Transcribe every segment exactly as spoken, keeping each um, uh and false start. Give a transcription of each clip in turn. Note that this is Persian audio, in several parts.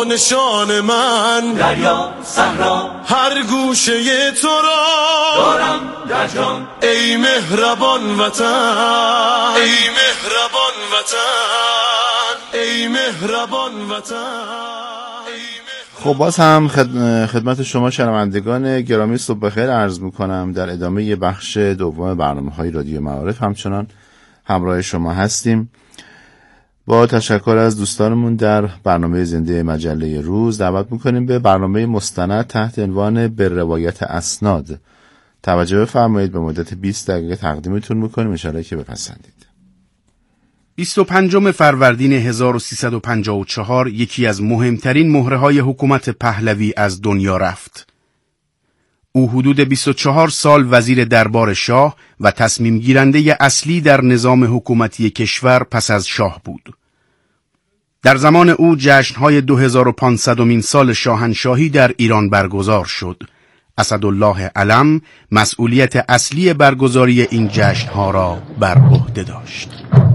نشان من، دریا صحرا هر گوشه تو را دارم در جان. ای مهربان وطن، ای مهربان وطن، ای مهربان وطن. خب باز هم خدمت شما شنوندگان گرامی صبح بخیر عرض میکنم. در ادامه بخش دوم برنامه‌های رادیو معارف همچنان همراه شما هستیم. با تشکر از دوستانمون در برنامه زنده مجله روز دعوت میکنیم به برنامه مستند تحت عنوان به روایت اسناد. توجه بفرمایید، به مدت بیست دقیقه تقدیمتون میکنیم، ان شاءالله که بپسندید. بیست و پنجم فروردین هزار و سیصد و پنجاه و چهار یکی از مهمترین مهره‌های حکومت پهلوی از دنیا رفت. او حدود بیست و چهار سال وزیر دربار شاه و تصمیم گیرنده اصلی در نظام حکومتی کشور پس از شاه بود. در زمان او جشن‌های دو هزار و پانصدمین سال شاهنشاهی در ایران برگزار شد. اسدالله علم مسئولیت اصلی برگزاری این جشن‌ها را بر عهده داشت.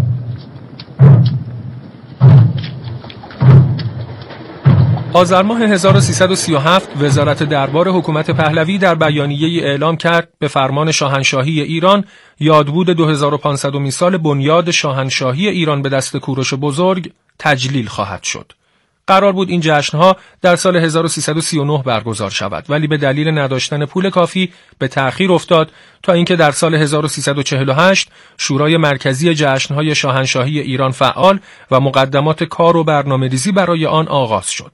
آذر ماه هزار و سیصد و سی و هفت وزارت دربار حکومت پهلوی در بیانیه‌ای اعلام کرد به فرمان شاهنشاهی ایران یادبود دو هزار و پانصدمین سال بنیاد شاهنشاهی ایران به دست کوروش بزرگ تجلیل خواهد شد. قرار بود این جشن‌ها در سال هزار و سیصد و سی و نه برگزار شود، ولی به دلیل نداشتن پول کافی به تأخیر افتاد تا اینکه در سال هزار و سیصد و چهل و هشت شورای مرکزی جشن‌های شاهنشاهی ایران فعال و مقدمات کار و برنامه‌ریزی برای آن آغاز شد.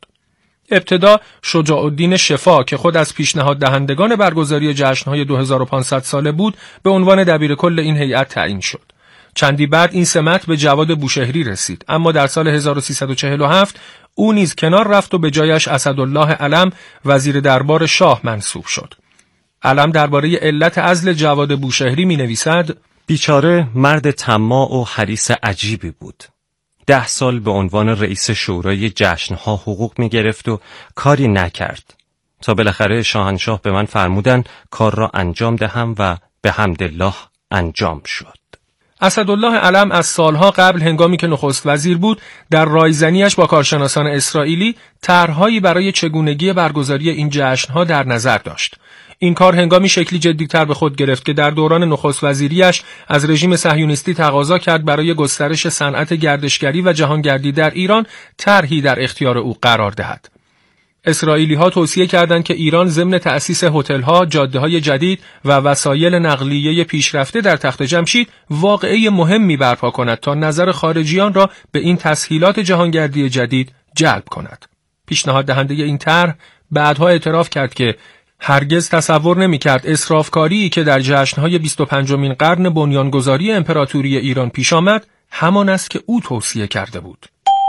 ابتدا شجاع الدین شفا که خود از پیشنهاد دهندگان برگزاری جشن‌های دو هزار و پانصد ساله بود به عنوان دبیرکل این هیئت تعیین شد. چندی بعد این سمت به جواد بوشهری رسید، اما در سال هزار و سیصد و چهل و هفت او نیز کنار رفت و به جایش اسدالله علم وزیر دربار شاه منصوب شد. علم درباره علت عزل جواد بوشهری می‌نویسد: بیچاره مرد طماع و حریص عجیبی بود. ده سال به عنوان رئیس شورای جشنها حقوق می گرفت و کاری نکرد تا بالاخره شاهنشاه به من فرمودن کار را انجام دهم و به حمدالله انجام شد. اسدالله علم از سالها قبل هنگامی که نخست وزیر بود در رایزنیش با کارشناسان اسرائیلی طرح‌هایی برای چگونگی برگزاری این جشنها در نظر داشت. این کار هنگامی شکلی جدی‌تر به خود گرفت که در دوران نخست وزیریش از رژیم صهیونیستی تقاضا کرد برای گسترش صنعت گردشگری و جهانگردی در ایران طرحی در اختیار او قرار دهد. اسرائیلی‌ها توصیه کردند که ایران ضمن تأسیس هتل‌ها، جاده‌های جدید و وسایل نقلیه پیشرفته در تخت جمشید واقعه مهمی برپا کند تا نظر خارجیان را به این تسهیلات جهانگردی جدید جلب کند. پیشنهاد دهنده این طرح بعدها اعتراف کرد که هرگز تصور نمی‌کرد اسرافکاری که در جشن‌های بیست و پنجمین قرن بنیانگذاری امپراتوری ایران پیش آمد همان است که او توصیه کرده بود.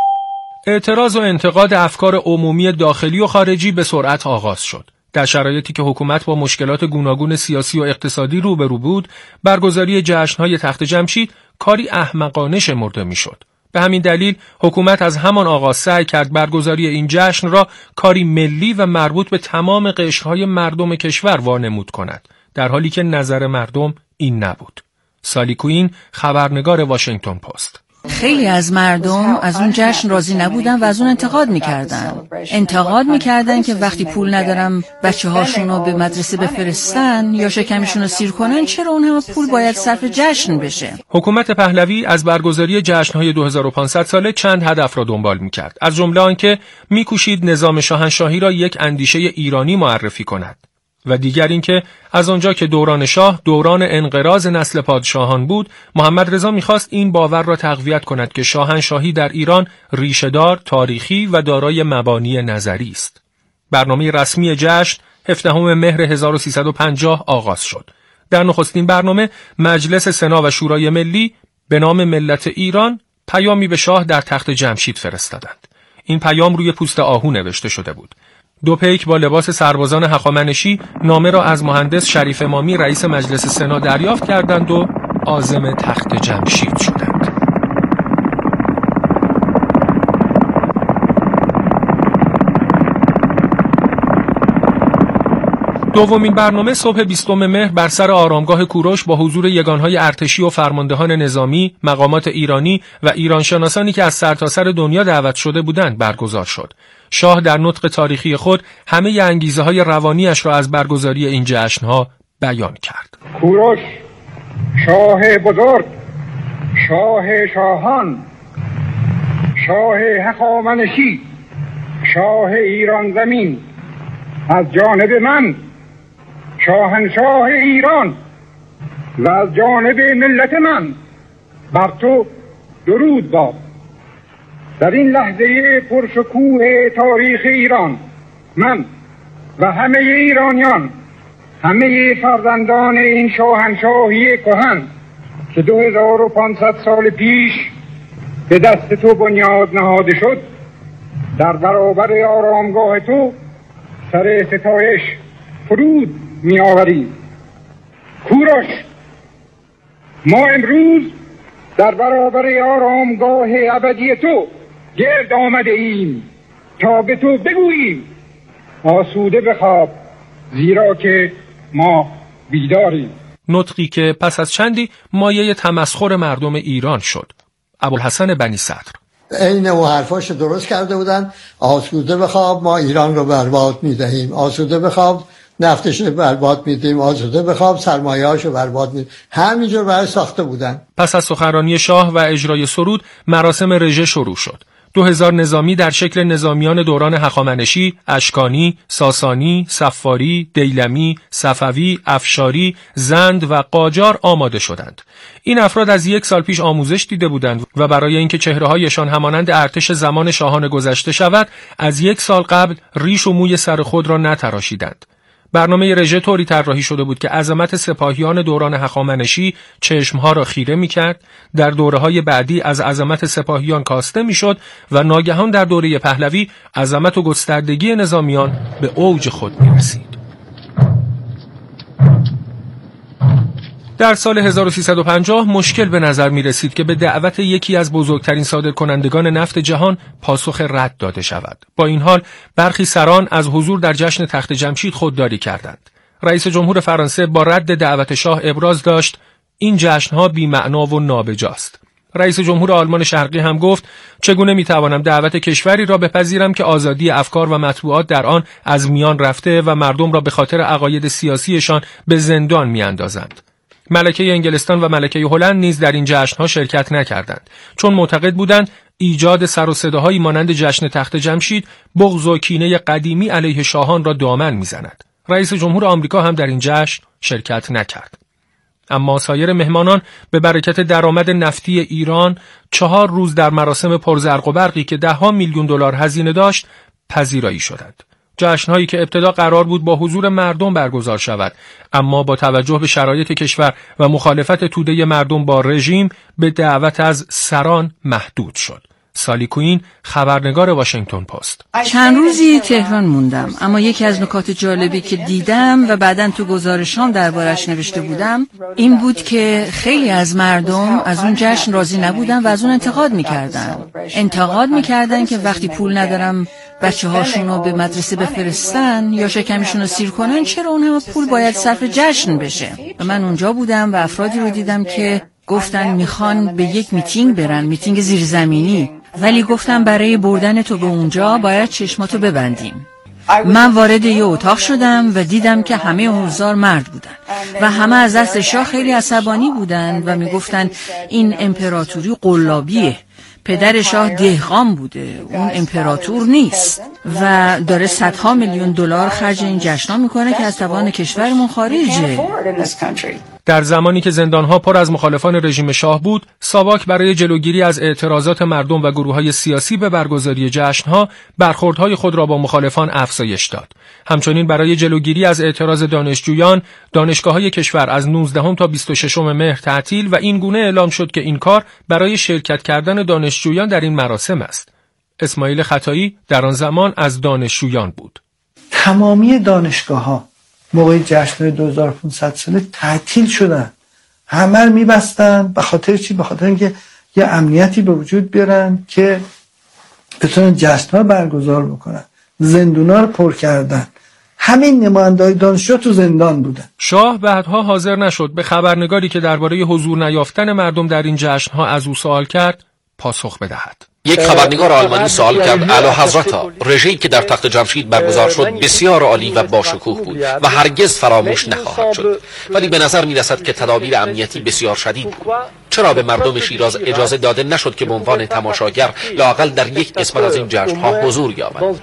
اعتراض و انتقاد افکار عمومی داخلی و خارجی به سرعت آغاز شد. در شرایطی که حکومت با مشکلات گوناگون سیاسی و اقتصادی روبرو بود، برگزاری جشن‌های تخت جمشید کاری احمقانه شمرده می‌شد. به همین دلیل حکومت از همان آغاز سعی کرد برگزاری این جشن را کاری ملی و مربوط به تمام قشرهای مردم کشور وانمود کند، در حالی که نظر مردم این نبود. سالی کوین، خبرنگار واشنگتن پست: خیلی از مردم از اون جشن راضی نبودن و از اون انتقاد میکردن. انتقاد میکردن که وقتی پول ندارم بچه هاشون رو به مدرسه بفرستن یا شکمشون رو سیر کنن، چرا اون همه پول باید صرف جشن بشه؟ حکومت پهلوی از برگزاری جشن‌های دو هزار و پانصد ساله چند هدف را دنبال میکرد، از جمله آنکه میکوشید نظام شاهنشاهی را یک اندیشه ایرانی معرفی کند و دیگر اینکه از آنجا که دوران شاه دوران انقراض نسل پادشاهان بود، محمد رضا می‌خواست این باور را تقویت کند که شاهنشاهی در ایران ریشه‌دار، تاریخی و دارای مبانی نظری است. برنامه رسمی جشن هفدهم مهر هزار و سیصد و پنجاه آغاز شد. در نخستین برنامه مجلس سنا و شورای ملی به نام ملت ایران پیامی به شاه در تخت جمشید فرستادند. این پیام روی پوست آهو نوشته شده بود. دو پیک با لباس سربازان هخامنشی نامه را از مهندس شریف امامی رئیس مجلس سنا دریافت کردند و عازم تخت جمشید شدند. دومین برنامه صبح بیستم مهر بر سر آرامگاه کوروش با حضور یگانهای ارتشی و فرماندهان نظامی، مقامات ایرانی و ایرانشناسانی که از سرتاسر دنیا دعوت شده بودند برگزار شد. شاه در نطق تاریخی خود همه انگیزه های روانیش را از برگزاری این جشنها بیان کرد. کوروش شاه بزرگ، شاه شاهان، شاه هخامنشی، شاه ایران زمین، از جانب من شاهنشاه ایران و از جانب ملت من بر تو درود باد. در این لحظه پرشکوه تاریخ ایران من و همه ایرانیان، همه فرزندان این شاهنشاهی کهن که دو هزار و پانصد سال پیش به دست تو بنیاد نهاده شد، در برابر آرامگاه تو سر ستایش فرود می آوریم. کوروش، ما امروز در برابر آرامگاه ابدی تو گرد آمده ایم تا به تو بگوییم آسوده بخواب، زیرا که ما بیداریم. نطقی که پس از چندی مایه تمسخر مردم ایران شد. ابوالحسن بنی صدر: عین و حرفاش درست کرده بودن، آسوده بخواب ما ایران رو برباد میدهیم، آسوده بخواب نفتش رو برباد میدیم، آسوده بخواب سرمایه‌اش رو برباد میدیم. همینجور برای ساخته بودن. پس از سخنرانی شاه و اجرای سرود مراسم رژه شروع شد. دو هزار نظامی در شکل نظامیان دوران هخامنشی، اشکانی، ساسانی، صفاری، دیلمی، صفوی، افشاری، زند و قاجار آماده شدند. این افراد از یک سال پیش آموزش دیده بودند و برای اینکه چهره‌هایشان همانند ارتش زمان شاهان گذشته شود، از یک سال قبل ریش و موی سر خود را نتراشیدند. برنامه رژه طوری طراحی شده بود که عظمت سپاهیان دوران هخامنشی چشمها را خیره می‌کرد، در دوره‌های بعدی از عظمت سپاهیان کاسته می‌شد و ناگهان در دوره پهلوی عظمت و گستردگی نظامیان به اوج خود می‌رسید. در سال هزار و سیصد و پنجاه مشکل به نظر می رسید که به دعوت یکی از بزرگترین صادرکنندگان نفت جهان پاسخ رد داده شود. با این حال برخی سران از حضور در جشن تخت جمشید خودداری کردند. رئیس جمهور فرانسه با رد دعوت شاه ابراز داشت این جشنها بی‌معنا و نابجاست. رئیس جمهور آلمان شرقی هم گفت چگونه میتوانم دعوت کشوری را بپذیرم که آزادی افکار و مطبوعات در آن از میان رفته و مردم را به خاطر عقاید سیاسیشان به زندان میاندازند. ملکه انگلستان و ملکه هلند نیز در این جشنها شرکت نکردند، چون معتقد بودند ایجاد سر و صداهایی مانند جشن تخت جمشید بغض و کینه قدیمی علیه شاهان را دامن میزند. رئیس جمهور آمریکا هم در این جشن شرکت نکرد. اما سایر مهمانان به برکت درآمد نفتی ایران چهار روز در مراسم پرزرق و برقی که ده ها میلیون دلار هزینه داشت پذیرایی شدند. جشن‌هایی که ابتدا قرار بود با حضور مردم برگزار شود، اما با توجه به شرایط کشور و مخالفت توده مردم با رژیم به دعوت از سران محدود شد. سالی کوین، خبرنگار واشنگتن پست: چند روزی تهران موندم، اما یکی از نکات جالبی که دیدم و بعداً تو گزارشام دربارش نوشته بودم این بود که خیلی از مردم از اون جشن راضی نبودن و از اون انتقاد میکردن. انتقاد میکردن که وقتی پول ندارم بچه هاشون رو به مدرسه بفرستن یا شکمشون رو سیر کنن، چرا اون همه پول باید صرف جشن بشه؟ و من اونجا بودم و افرادی رو دیدم که گفتن میخوان به یک میتینگ برن، میتینگ زیرزمینی، ولی گفتم برای بردن تو به اونجا باید چشماتو ببندیم. من وارد یه اتاق شدم و دیدم که همه حضار مرد بودن و همه از دست شاه خیلی عصبانی بودن و میگفتن این امپراتوری قلابیه، پدر شاه دهقان بوده، اون امپراتور نیست و داره صدها میلیون دلار خرج این جشن‌ها میکنه که از توان کشورمون خارجه. در زمانی که زندانها پر از مخالفان رژیم شاه بود، ساواک برای جلوگیری از اعتراضات مردم و گروه‌های سیاسی به برگزاری جشن‌ها برخوردهای خود را با مخالفان افزایش داد. همچنین برای جلوگیری از اعتراض دانشجویان، دانشگاه‌های کشور از نوزدهم تا بیست و ششم مهر تعطیل و این گونه اعلام شد که این کار برای شرکت کردن دانشجویان در این مراسم است. اسماعیل خطایی در آن زمان از دانشجویان بود. تمامی دانشگاه‌ها موقع جشن دو هزار و پانصد ساله تعطیل شدن، همه رو میبستن. به خاطر چی؟ به خاطر اینکه یه امنیتی به وجود بیارن که بتونن جشن‌ها برگزار بکنن. زندونا رو پر کردن، همین نماینده‌های دانشجو تو زندان بودن. شاه بعدها حاضر نشد به خبرنگاری که درباره حضور نیافتن مردم در این جشن‌ها از او سوال کرد پاسخ بدهد. یک خبرنگار آلمانی سوال کرد: اعلی حضرتا، رژه‌ای که در تخت جمشید برگزار شد بسیار عالی و باشکوه بود و هرگز فراموش نخواهد شد، ولی به نظر می‌رسد که تدابیر امنیتی بسیار شدید بود. چرا به مردم شیراز اجازه داده نشد که به عنوان تماشاگر لااقل در یک قسمت از این جشن‌ها حضور یابند؟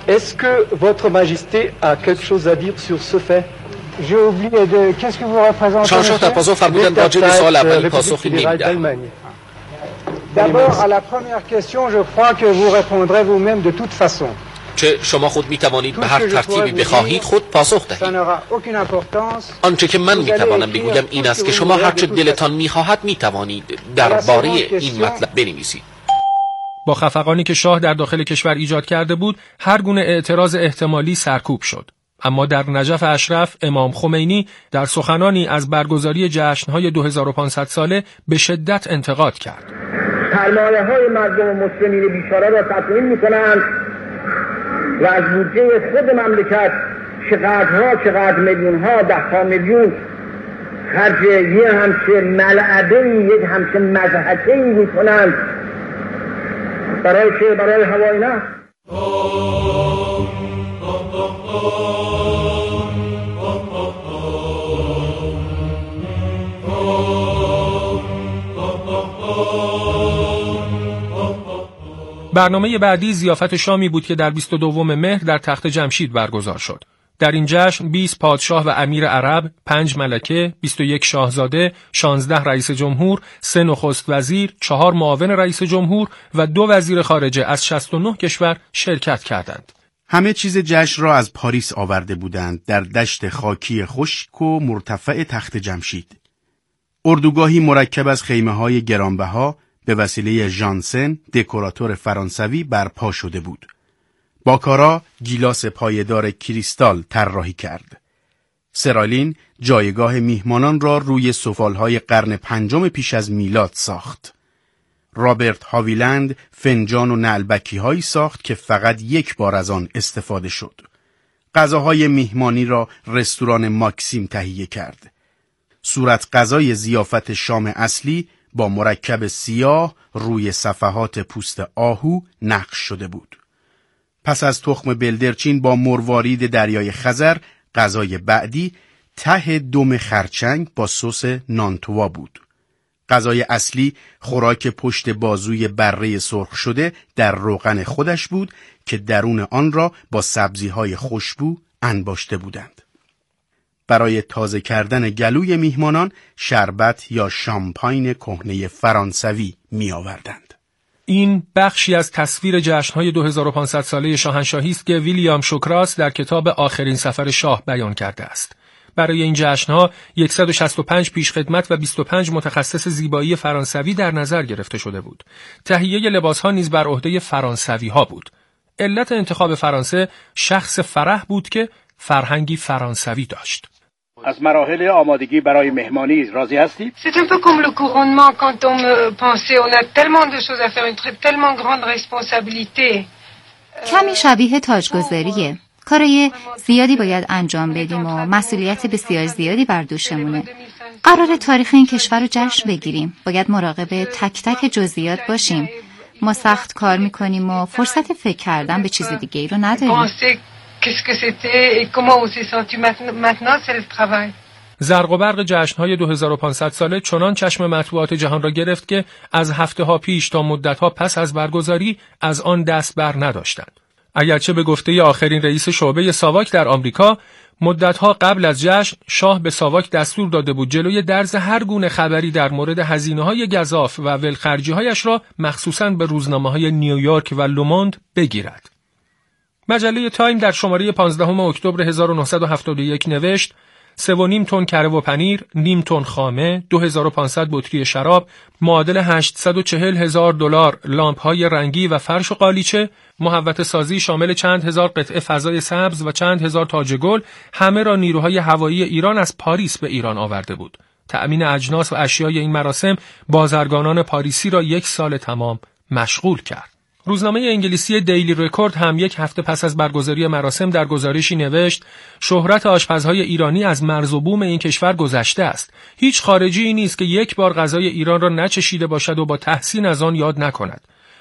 شاهنشاه در پاسخ فرمودند راجع به سوال اولی پاسخی نمی‌دهم. D'abord, à la première question, je crois que vous répondrez vous-même de toute façon. چه شما خود می توانید به هر ترتیبی بخواهید خود پاسخ دهید. آنچه که من می توانم بگویم این است که شما هر چه دلتان می خواهد می توانید درباره این مطلب بنویسید. با خفقانی که شاه در داخل کشور ایجاد کرده بود، هر گونه اعتراض احتمالی سرکوب شد. اما در نجف اشرف امام خمینی در سخنانی از برگزاری جشن‌های دو هزار و پانصد ساله به شدت انتقاد کرد. سرمایه‌های مردم مسلمین بیچاره را تضمین می‌کنند و از بودجه خود مملکت چقدرها چقدر میلیون‌ها ده‌ها میلیون خرج یه همچه ملعبه‌ای، یک همچه مضحکه‌ای می‌کنند. برای چه؟ برای هوای نفت. برنامه بعدی ضیافت شامی بود که در بیست و دوم مهر در تخت جمشید برگزار شد. در این جشن بیست پادشاه و امیر عرب، پنج ملکه، بیست و یک شاهزاده، شانزده رئیس جمهور، سه نخست وزیر، چهار معاون رئیس جمهور و دو وزیر خارجه از شصت و نه کشور شرکت کردند. همه چیز جشن را از پاریس آورده بودند در دشت خاکی خشک و مرتفع تخت جمشید. اردوگاهی مرکب از خیمه‌های گرانبها به وسیله ژانسن، دکوراتور فرانسوی برپا شده بود. باکارا گیلاس پایدار کریستال طراحی کرد. سرالین جایگاه میهمانان را روی سفالهای قرن پنجم پیش از میلاد ساخت. رابرت هاویلند فنجان و نعلبکی هایی ساخت که فقط یک بار از آن استفاده شد. غذاهای میهمانی را رستوران ماکسیم تهیه کرد. صورت غذای ضیافت شام اصلی با مرکب سیاه روی صفحات پوست آهو نقش شده بود. پس از تخم بلدرچین با مروارید دریای خزر، غذای بعدی ته دم خرچنگ با سس نانتوا بود. غذای اصلی خوراک پشت بازوی بره سرخ شده در روغن خودش بود که درون آن را با سبزی‌های خوشبو انباشته بودند. برای تازه کردن گلوی میهمانان شربت یا شامپاین کهنه فرانسوی می آوردند. این بخشی از تصویر جشن‌های دو هزار و پانصد ساله شاهنشاهی است که ویلیام شوکراس در کتاب آخرین سفر شاه بیان کرده است. برای این جشن‌ها صد و شصت و پنج پیشخدمت و بیست و پنج متخصص زیبایی فرانسوی در نظر گرفته شده بود. تهیه لباس‌ها نیز بر عهده فرانسوی‌ها بود. علت انتخاب فرانسه شخص فرح بود که فرهنگی فرانسوی داشت. از مراحل آمادگی برای مهمانی راضی هستید؟ C'est un peu comme le couronnement quand on me pensait on a tellement de choses à faire une tellement grande responsabilité. کمی شبیه تاجگذاریه. کارای زیادی باید انجام بدیم و مسئولیت بسیار زیادی بر دوشمونه. قرار تاریخ این کشور رو جشن بگیریم. باید مراقب تک تک جزئیات باشیم. ما سخت کار میکنیم و فرصت فکر کردن به چیز دیگه ای رو نداریم. زرق و برق جشن‌های دو هزار و پانصد ساله چنان چشم مطبوعات جهان را گرفت که از هفته‌ها پیش تا مدت‌ها پس از برگزاری از آن دست بر نداشتند. اگرچه به گفته آخرین رئیس شعبه ساواک در آمریکا، مدت‌ها قبل از جشن شاه به ساواک دستور داده بود جلوی درز هر گونه خبری در مورد هزینه‌های گزاف و ولخرجی‌هایش را مخصوصاً به روزنامه‌های نیویورک و لوموند بگیرد. مجله تایم در شماره پانزدهم اکتبر هزار و نهصد و هفتاد و یک نوشت: سه و نیم تن کره و پنیر، نیم تن خامه، دو هزار و پانصد بطری شراب، معادل هشتصد و چهل هزار دلار، لامپ‌های رنگی و فرش و قالیچه، محوطه سازی شامل چند هزار قطعه فضای سبز و چند هزار تاج گل، همه را نیروهای هوایی ایران از پاریس به ایران آورده بود. تأمین اجناس و اشیای این مراسم بازرگانان پاریسی را یک سال تمام مشغول کرد. روزنامه انگلیسی دیلی رکورد هم یک هفته پس از برگزاری مراسم در گزارشی نوشت: شهرت آشپزهای ایرانی از مرز و بوم این کشور گذشته است. هیچ خارجی نیست که یک بار غذای ایران را نچشیده باشد و با تحسین از آن یاد نکند.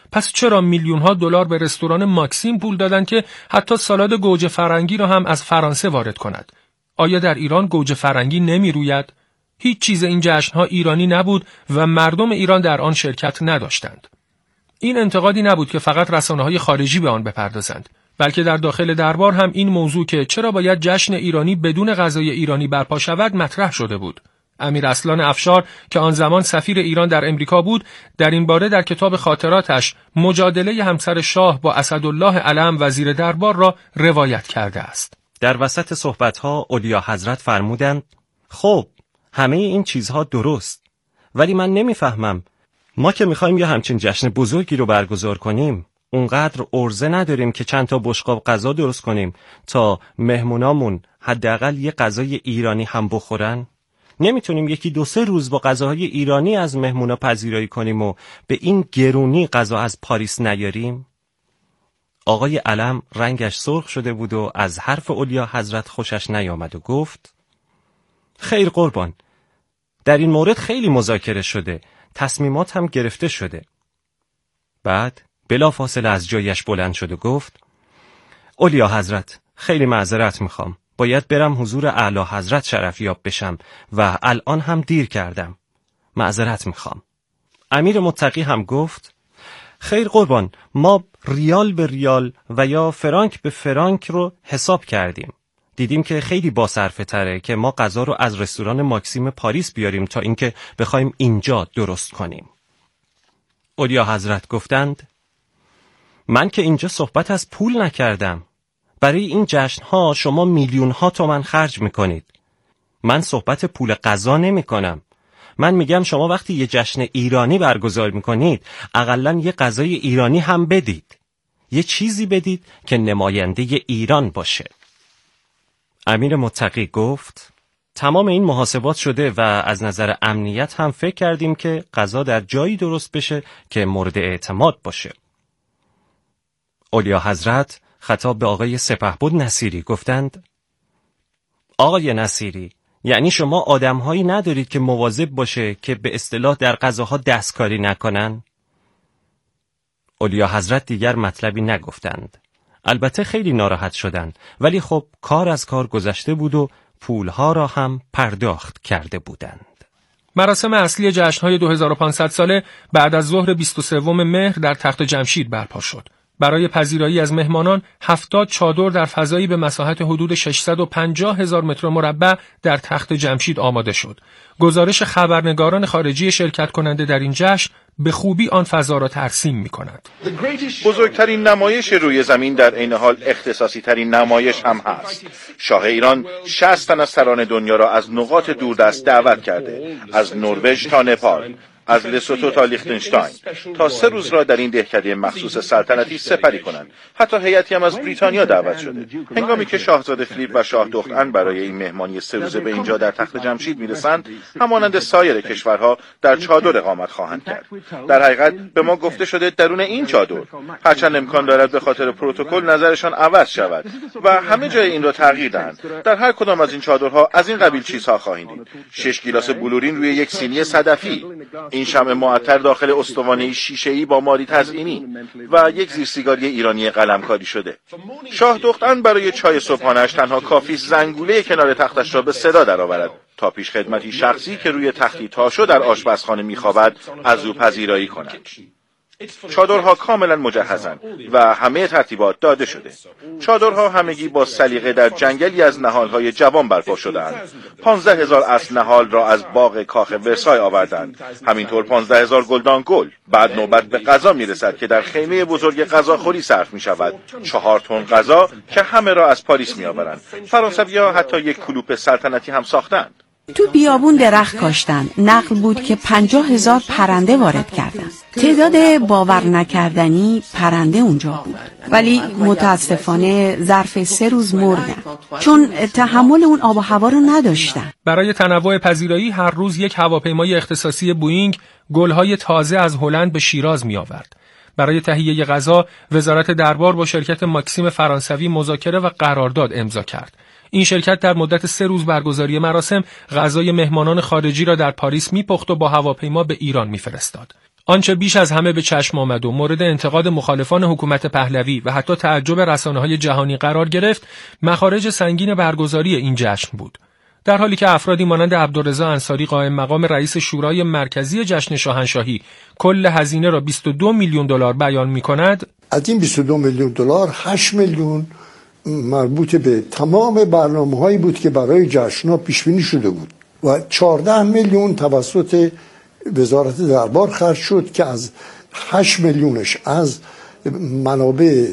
پس چرا میلیون ها دلار به رستوران ماکسیم پول دادند که حتی سالاد گوجه فرنگی را هم از فرانسه وارد کند؟ آیا در ایران گوجه فرنگی نمی روید؟ هیچ چیز این جشن‌ها ایرانی نبود و مردم ایران در آن شرکت نداشتند. این انتقادی نبود که فقط رسانه‌های خارجی به آن بپردازند، بلکه در داخل دربار هم این موضوع که چرا باید جشن ایرانی بدون غذای ایرانی برپا شود مطرح شده بود. امیر اصلان افشار که آن زمان سفیر ایران در امریکا بود، در این باره در کتاب خاطراتش مجادله همسر شاه با اسدالله علم وزیر دربار را روایت کرده است. در وسط صحبت‌ها اولیا حضرت فرمودند: خب همه این چیزها درست، ولی من نمیفهمم، ما که میخوایم یه همچین جشن بزرگی رو برگزار کنیم، اونقدر ارزه نداریم که چند تا بشقاب غذا درست کنیم تا مهمونامون حداقل یه غذای ایرانی هم بخورن؟ نمیتونیم یکی دو سه روز با غذاهای ایرانی از مهمونا پذیرایی کنیم و به این گرونی غذا از پاریس نیاریم؟ آقای علم رنگش سرخ شده بود و از حرف اولیا حضرت خوشش نیامد و گفت: خیر قربان، در این مورد خیلی مذاکره شده، تصمیمات هم گرفته شده. بعد بلافاصله از جایش بلند شد و گفت: اولیا حضرت، خیلی معذرت میخوام، باید برم حضور اعلی حضرت شرفیاب بشم و الان هم دیر کردم، معذرت میخوام. امیر متقی هم گفت: خیر قربان، ما ریال به ریال و یا فرانک به فرانک رو حساب کردیم، دیدیم که خیلی باصرفه تره که ما غذا رو از رستوران ماکسیم پاریس بیاریم تا اینکه بخوایم اینجا درست کنیم. اولیا حضرت گفتند: من که اینجا صحبت از پول نکردم، برای این جشن‌ها شما میلیون‌ها تومان خرج میکنید. من صحبت پول غذا نمیکنم. من میگم شما وقتی یه جشن ایرانی برگزار میکنید، اقلاً یه غذای ایرانی هم بدید. یه چیزی بدید که نماینده ایران باشه. امیر متقی گفت: تمام این محاسبات شده و از نظر امنیت هم فکر کردیم که غذا در جایی درست بشه که مورد اعتماد باشه. اولیا حضرت خطاب به آقای سپهبد نصیری گفتند: آقای نصیری، یعنی شما آدم‌هایی ندارید که مواظب باشه که به اصطلاح در غذاها دستکاری نکنن؟ اولیا حضرت دیگر مطلبی نگفتند. البته خیلی ناراحت شدند، ولی خب کار از کار گذشته بود و پولها را هم پرداخت کرده بودند. مراسم اصلی جشن‌های دو هزار و پانصد ساله بعد از ظهر بیست و سوم مهر در تخت جمشید برپا شد. برای پذیرایی از مهمانان هفتاد چادر در فضایی به مساحت حدود ششصد و پنجاه هزار متر مربع در تخت جمشید آماده شد. گزارش خبرنگاران خارجی شرکت کننده در این جشن به خوبی آن فضا را ترسیم می‌کند. بزرگترین نمایش روی زمین در عین حال اختصاصی ترین نمایش هم هست. شاه ایران شصت تن از سران دنیا را از نقاط دوردست دعوت کرده، از نروژ تا نپال، از لسوتو تا لیختنشتاین، تا سه روز را در این دهکده مخصوص سلطنتی سپری کنند. حتی هیئتی هم از بریتانیا دعوت شده. هنگامی که شاهزاده فیلیپ و شاه دختن برای این مهمانی سه روزه به اینجا در تخت جمشید میرسند، همانند سایر کشورها در چادر اقامت خواهند کرد. در حقیقت به ما گفته شده درون این چادر، هرچند امکان دارد به خاطر پروتکل نظرشان عوض شود و همه جای این را تغییر دهند، در هر کدام از این چادرها از این قبیل چیزها خواهید دید: شش گیلاس بلورین روی یک سینی صدفی، این شمع معطر داخل استوانه شیشه‌ای با ماری تزئینی و یک زیرسیگاری ایرانی قلمکاری شده. شاه دختن برای چای صبحانه‌اش تنها کافی زنگوله کنار تختش را به صدا درآورد تا پیش خدمتی شخصی که روی تختی تاشو در آشپزخانه می‌خوابد از او پذیرایی کند. چادرها کاملا مجهزند و همه ترتیبات داده شده. چادرها همگی با سلیقه در جنگلی از نهالهای جوان برپا شده‌اند. پانزده هزار اسب نهال را از باغ کاخ ورسای آوردند. همینطور پانزده هزار گلدان گل. بعد نوبت به غذا میرسد که در خیمه بزرگ غذاخوری صرف می شود. چهار تن غذا که همه را از پاریس می آورند. فرانسوی‌ها حتی یک کلوپ سلطنتی هم ساختند. تو بیابون درخت کاشتن. نقل بود که پنجاه هزار پرنده وارد کردن. تعداد باور نکردنی پرنده اونجا بود، ولی متاسفانه ظرف سه روز مردن چون تحمل اون آب و هوا رو نداشتن. برای تنوع پذیرایی هر روز یک هواپیمای اختصاصی بوئینگ گلهای تازه از هلند به شیراز می آورد. برای تهیه غذا وزارت دربار با شرکت ماکسیم فرانسوی مذاکره و قرارداد امضا کرد. این شرکت در مدت سه روز برگزاری مراسم غذای مهمانان خارجی را در پاریس میپخت و با هواپیما به ایران میفرستاد. آنچه بیش از همه به چشم آمد و مورد انتقاد مخالفان حکومت پهلوی و حتی تعجب رسانه‌های جهانی قرار گرفت، مخارج سنگین برگزاری این جشن بود. در حالی که افرادی مانند عبدالرضا انصاری قائم مقام رئیس شورای مرکزی جشن شاهنشاهی کل هزینه را بیست و دو میلیون دلار بیان می‌کند، از این بیست و دو میلیون دلار هشت میلیون مربوط به تمام برنامه‌هایی بود که برای جشن‌ها پیش بینی شده بود و چهارده میلیون توسط وزارت دربار خرج شد که از هشت میلیونش از منابع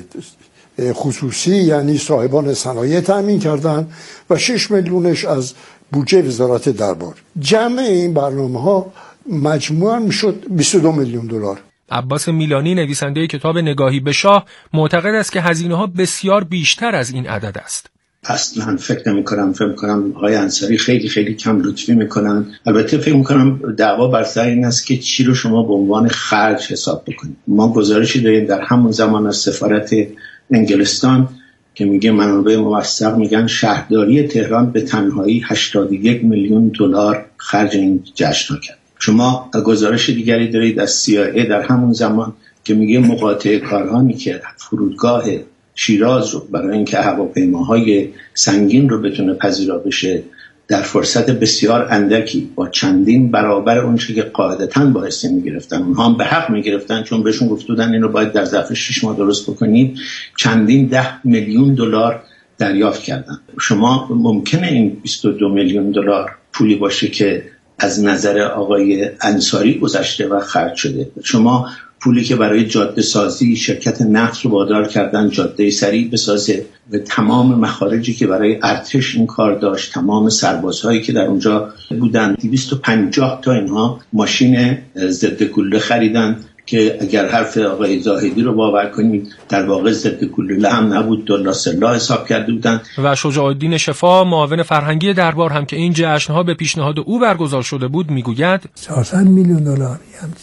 خصوصی یعنی صاحبان صنایع تأمین کردن و شش میلیونش از بودجه وزارت دربار. جمع این برنامه‌ها مجموعاً میشد بیست و دو میلیون دلار. عباس میلانی نویسنده کتاب نگاهی به شاه معتقد است که هزینه‌ها بسیار بیشتر از این عدد است. اصلا فکر نمی کنم فکر کنم آقای انصاری خیلی خیلی کم لطفی میکنن. البته فکر میکنم دعوا بر سر این است که چی رو شما به عنوان خرج حساب بکنید. ما گزارشی داریم در همون زمان از سفارت انگلستان که میگه منابع موثق میگن شهرداری تهران به تنهایی هشتاد و یک میلیون دلار خرج این جشن کرد. شما گزارش دیگری دارید از سی آی ای در همون زمان که میگه مقاطعه کارانی که فرودگاه شیراز رو برای اینکه هواپیماهای سنگین رو بتونه پذیرا بشه در فرصت بسیار اندکی با چندین برابر اون چیزی که قاعدتاً بایستی میگرفتن، اونها هم به حق میگرفتن چون بهشون گفته بودن اینو باید در ظرف شش ماه درست بکنید، چندین ده میلیون دلار دریافت کردن. شما ممکنه این بیست و دو میلیون دلار پولی باشه که از نظر آقای انصاری گذشته و خرج شده. شما پولی که برای جاده سازی شرکت نفت رو وادار کردن جاده سریع بسازه و تمام مخارجی که برای ارتش این کار داشت، تمام سربازهایی که در اونجا بودن، دویست و پنجاه تا اینها ماشین ضد گلوله خریدن که اگر حرف آقای زاهدی رو باور کنید در واقع ضد گلوله هم نبود، دلا سلا حساب کرده بودن. و شجاع الدین شفا معاون فرهنگی دربار هم که این جشن‌ها به پیشنهاد او برگزار شده بود میگوید چهارصد میلیون دلار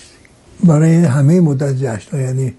برای همه مدت جشن‌ها، یعنی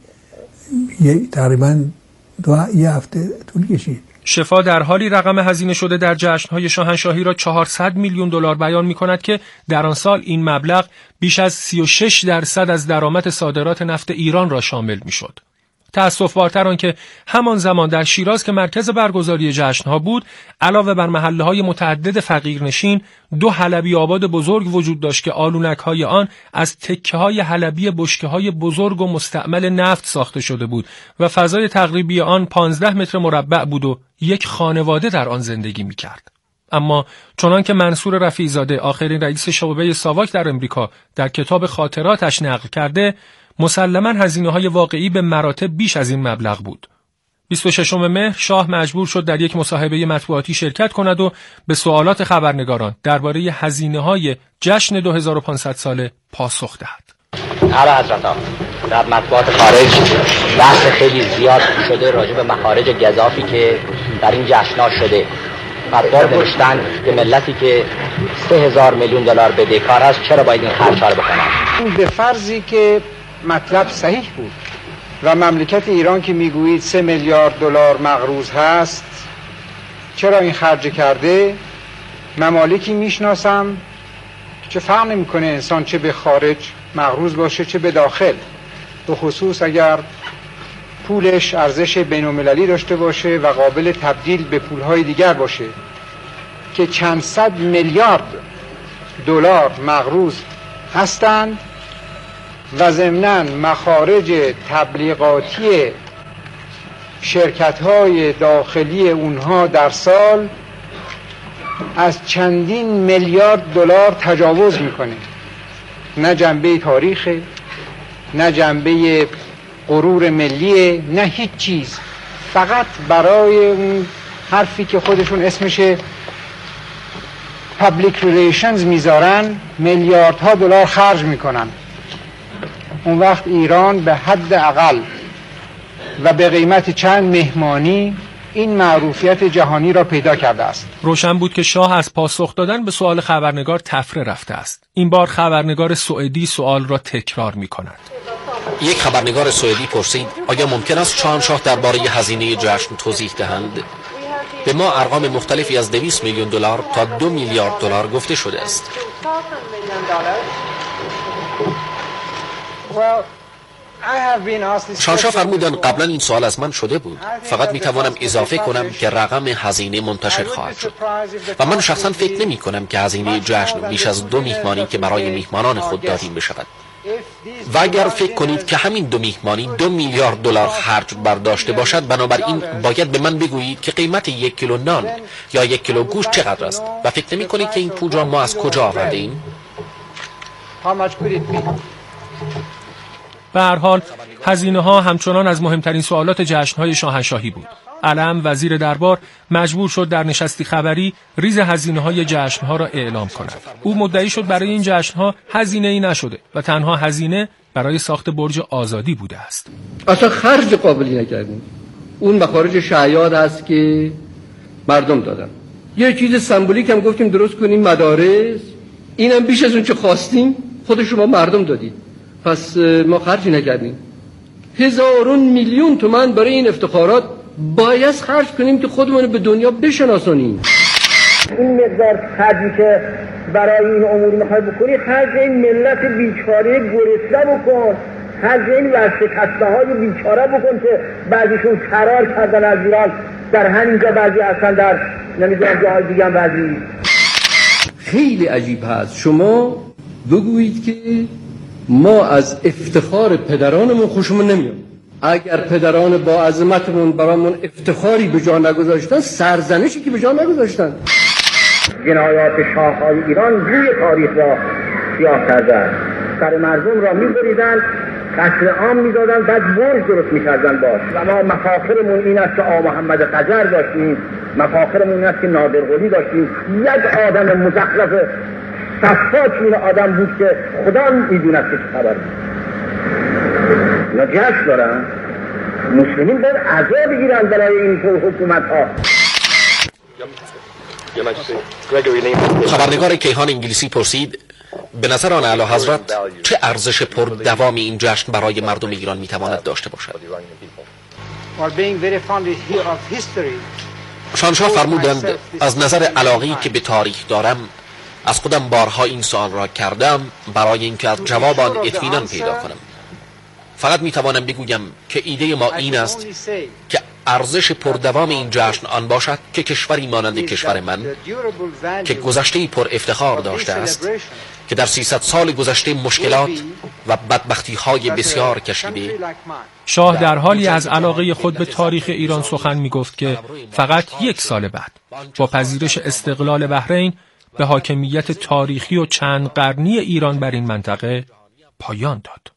تقریباً دو یه هفته طول کشید. شفا در حالی رقم هزینه شده در جشن‌های شاهنشاهی را چهارصد میلیون دلار بیان می‌کند که در آن سال این مبلغ بیش از سی و شش درصد از درآمد صادرات نفت ایران را شامل می‌شد. تأسف‌بارتر آن که همان زمان در شیراز که مرکز برگزاری جشن‌ها بود، علاوه بر محله‌های متعدد فقیرنشین، دو حلبی آباد بزرگ وجود داشت که آلونک‌های آن از تکه‌های حلبی بشکه‌های بزرگ و مستعمل نفت ساخته شده بود و فضای تقریبی آن پانزده متر مربع بود و یک خانواده در آن زندگی می‌کرد. اما چنان که منصور رفیع‌زاده آخرین رئیس شعبه ساواک در امریکا در کتاب خاطراتش نقل کرده، مسلماً هزینه‌های واقعی به مراتب بیش از این مبلغ بود. بیست و ششم مهر شاه مجبور شد در یک مصاحبه مطبوعاتی شرکت کند و به سوالات خبرنگاران درباره هزینه‌های جشن دو هزار و پانصد ساله پاسخ دهد. اعلی حضرت در مطبوعات خارج بحث خیلی زیاد شده راجع به مخارج گزافی که در این جشن‌ها شده. مطبوعات نوشتن که ملتی که سه هزار میلیون دلار بدهکار است چرا باید این خرچ‌ها رو بکنن؟ به فرضی که مطلب صحیح بود و مملکت ایران که میگویید سه میلیارد دلار مقروض هست چرا این خرج کرده؟ ممالکی میشناسم چه فرق نمیکنه انسان چه به خارج مقروض باشه چه به داخل، به خصوص اگر پولش ارزش بین‌المللی داشته باشه و قابل تبدیل به پولهای دیگر باشه، که چند صد میلیارد دلار مقروض هستند و ضمناً مخارج تبلیغاتی شرکت‌های داخلی اونها در سال از چندین میلیارد دلار تجاوز میکنه. نه جنبه تاریخ، نه جنبه غرور ملی، نه هیچ چیز، فقط برای اون حرفی که خودشون اسمش پابلیک ریلیشنز میذارن میلیاردها دلار خرج میکنن. اون وقت ایران به حد اقل و به قیمت چند مهمانی این معروفیت جهانی را پیدا کرده است. روشن بود که شاه از پاسخ دادن به سوال خبرنگار تفره رفته است. این بار خبرنگار سوئدی سوال را تکرار می کند. یک خبرنگار سوئدی پرسید آیا ممکن است شاهنشاه درباره هزینه جشن توضیح دهند؟ به ما ارقام مختلفی از دویست میلیون دلار تا دو میلیارد دلار گفته شده است. شانشاه فرمودند قبلا این سوال از من شده بود، فقط می توانم اضافه کنم که رقم هزینه منتشر خواهد شد و من شخصا فکر نمی کنم که هزینه جشن بیش از دو میهمانی که برای میهمانان خود دادیم بشود. و اگر فکر کنید که همین دو میهمانی دو میلیارد دلار خرج برداشته باشد، بنابراین باید به من بگویید که قیمت یک کیلو نان یا یک کیلو گوشت چقدر است و فکر نمی کنید که این پول را ما از کجا آورده ایم؟ به هر حال هزینه ها همچنان از مهمترین سوالات جشن های شاهنشاهی بود. علم وزیر دربار مجبور شد در نشستی خبری ریز هزینه های جشن ها را اعلام کند. او مدعی شد برای این جشن ها هزینه ای نشده و تنها هزینه برای ساخت برج آزادی بوده است. اصلا خرج قابلی نکردیم. اون مخارج شایعات است که مردم دادن. یه چیز سمبولیک هم گفتیم درست کنیم مدارس، اینم بیش از اون چه خواستیم خود شما مردم دادید. پس ما خرجی نکردیم. هزارون میلیون تومان برای این افتخارات باید خرج کنیم که خودمون به دنیا بشناسونیم. این مقدار خرجی که برای این امور میخوای بکنی، خرج این ملت بیچاره گرسنه بکن، خرج این ورشکسته های بیچاره بکن که بعضیشون فرار کردن از ایران، در همینجا بعضی اصلا در نمیدونم جاهای دیگه هم بعضی. خیلی عجیب هست شما بگویید که ما از افتخار پدرانمون خوشمون نمیاد. اگر پدران با عظمتمون برامون افتخاری به جا نگذاشتن، سرزنشی که به جا نگذاشتن. جنایات شاههای ایران روی تاریخ را سیاه کردن، سر مردم را میبریدن، قتل عام میدادن، بعد برج درست میکردن باش. و ما مفاخرمون این است که آقا محمد قجر داشتیم، مفاخرمون این است که نادر قلی داشتیم. یک آدم مزخرف صفاک این آدم بود که خدا میدوند که چه خبر بود. اینا جشن دارن، مسلمین باید عزا بگیرن برای این حکومت ها. خبرنگار کیهان انگلیسی پرسید به نظر آن اعلی حضرت چه ارزش پردوامی این جشن برای مردم ایران میتواند داشته باشد؟ شانشاه فرمودند از نظر علاقه‌ای که به تاریخ دارم، از خودم بارها این سوال را کردم برای اینکه از جواب آن اطمینان پیدا کنم. فقط میتوانم بگویم که ایده ما این است که ارزش پردوام این جشن آن باشد که کشوری مانند کشور من که گذشته‌ای پر افتخار داشته است، که در سیصد سال گذشته مشکلات و بدبختی‌های بسیار کشیده. شاه در حالی از علاقه خود به تاریخ ایران سخن می‌گفت که فقط یک سال بعد با پذیرش استقلال بحرین به حاکمیت تاریخی و چند قرنی ایران بر این منطقه پایان داد.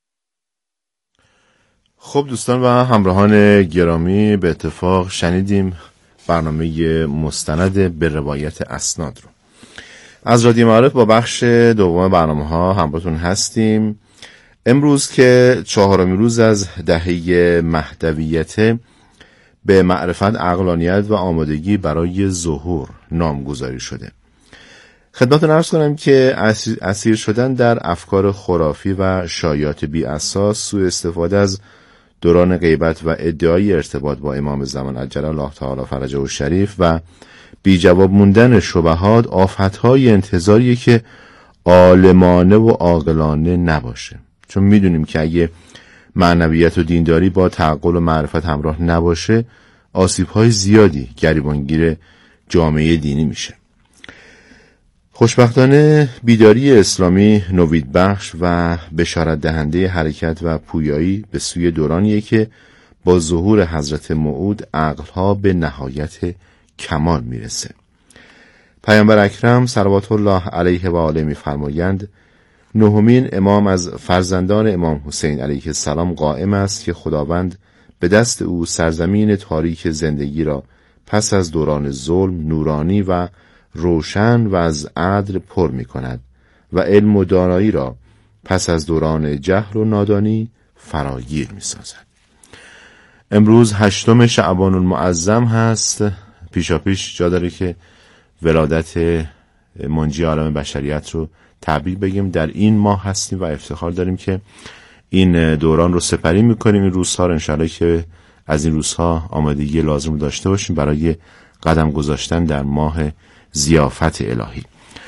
خب دوستان و همراهان گرامی، به اتفاق شنیدیم برنامه مستند به روایت اسناد رو از رادیو معارف. با بخش دوم برنامه ها همراهتون هستیم. امروز که چهارمین روز از دهه مهدویت، به معرفت، عقلانیت و آمادگی برای ظهور نامگذاری شده. خدمتتون عرض کنم که اسیر شدن در افکار خرافی و شایعات بی اساس، سوء استفاده از دوران غیبت و ادعای ارتباط با امام زمان عجل الله تعالی فرجه و شریف و بی جواب موندن شبهات، آفتهای انتظاریه که عالمانه و عاقلانه نباشه. چون میدونیم که اگه معنویت و دینداری با تعقل و معرفت همراه نباشه، آسیب‌های زیادی گریبانگیر جامعه دینی میشه. خوشبختانه بیداری اسلامی نوید بخش و بشارت دهنده حرکت و پویایی به سوی دورانیه که با ظهور حضرت موعود عقلها به نهایت کمال میرسه. پیامبر اکرم صلوات الله علیه و آله میفرمایند نهمین امام از فرزندان امام حسین علیه السلام قائم است که خداوند به دست او سرزمین تاریک زندگی را پس از دوران ظلم نورانی و روشن و از عدل پر می کند و علم و دانایی را پس از دوران جهل و نادانی فراگیر می سازد. امروز هشتم شعبان المعظم هست. پیشا پیش جا داره که ولادت منجی عالم بشریت رو تبریک بگیم. در این ماه هستیم و افتخار داریم که این دوران رو سپری میکنیم. این روزها رو انشاءالله که از این روزها آمادگی لازم داشته باشیم برای قدم گذاشتن در ماه ضیافت الهی.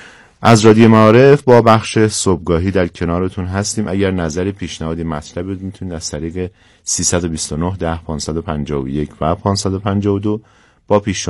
از رادیو معارف با بخش صبحگاهی در کنارتون هستیم. اگر نظری، پیشنهادی، مطلبی میتونید از طریق سیصد و بیست و نه ده پانصد و پنجاه و یک و پانصد و پنجاه و دو با پیش